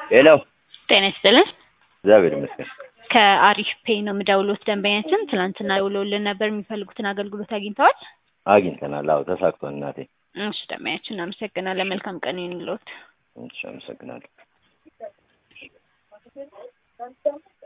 ሄሎ ጤና ይስጥልን። እግዚአብሔር ይመስገን። ከአሪፍ ፔይ ነው የምደውልዎት። ደንበኛችን ትናንትና ደውለውልን ነበር። የሚፈልጉትን አገልግሎት አግኝተዋል? አግኝተናል። አዎ ተሳክቷል እናቴ። እሺ ደንበኛችን እናመሰግናለን። መልካም ቀን ይሁንልዎት። እሺ አመሰግናለሁ።